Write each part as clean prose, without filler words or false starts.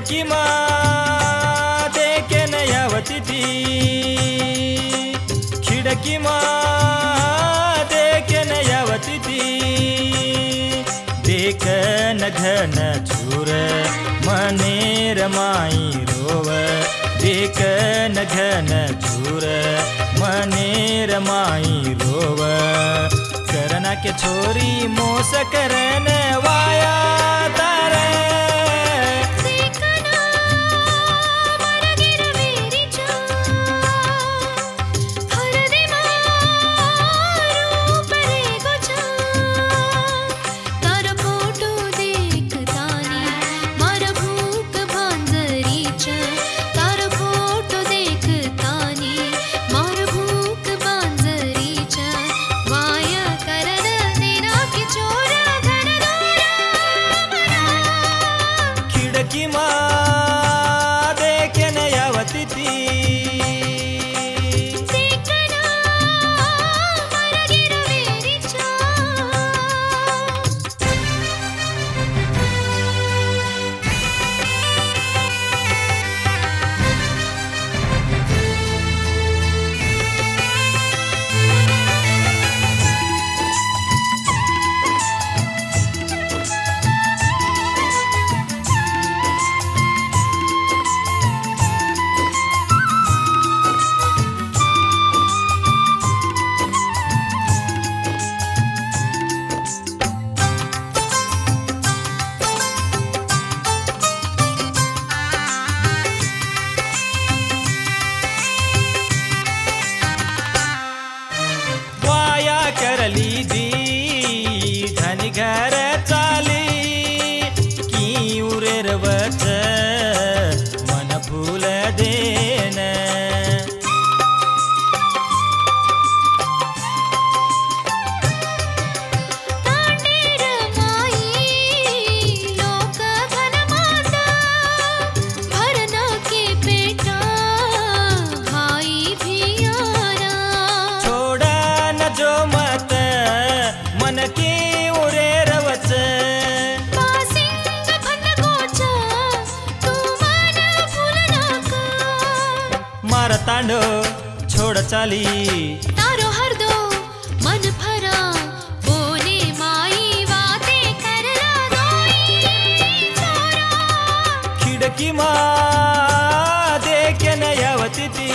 खिडकीमा देखेन यावती ती खिडकीमा देखेन यावती ती देखन घन चूर मनेर माई रोव देखन घन चूर मनेर माई रोव करना के छोरी मोस करन वाया तारे देखेन यावती ती करली दी धनी घर चाली की उरेर वच मन भूल देन तांडो छोड़ चाली तारो हर दो मन भरा बोले माई बाते करला दोई छोरा खिड़की मा देखेन यावती ती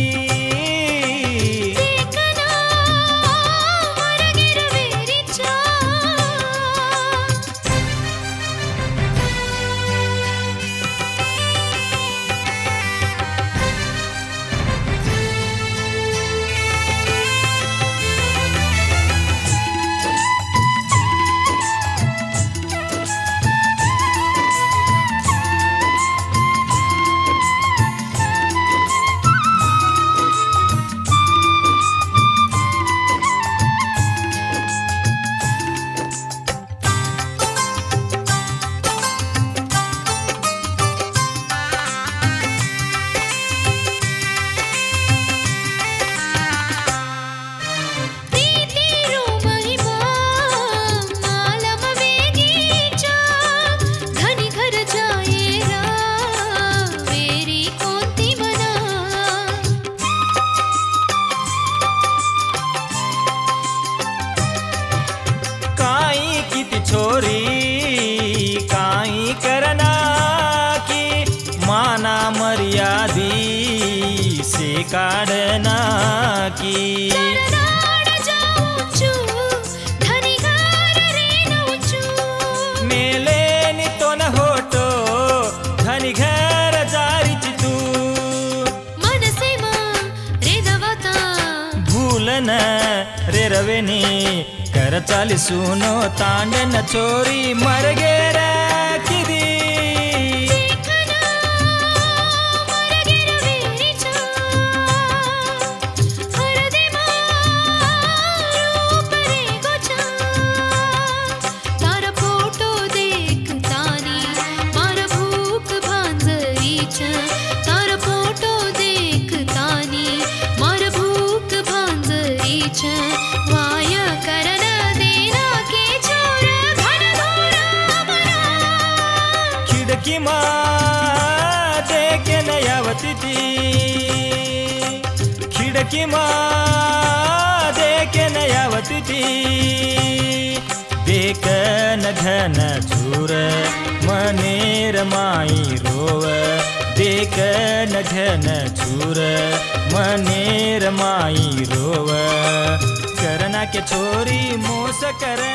छोरी काई करना की माना मर्यादी से काढ़ना की मेले नि तो न होटो धनी घर जारी तू मन से रे दवता भूलन रे रवेनी कर चाली सुनो तांडन चोरी मर गेर किदी वाय करन देना के छोर घन घोर खिड़की मा की माँ देखे नयावती थी देख न घन झूर मनेर माई रोव देख न घन झूर मनेर माई रोव करना के छोरी मोस कर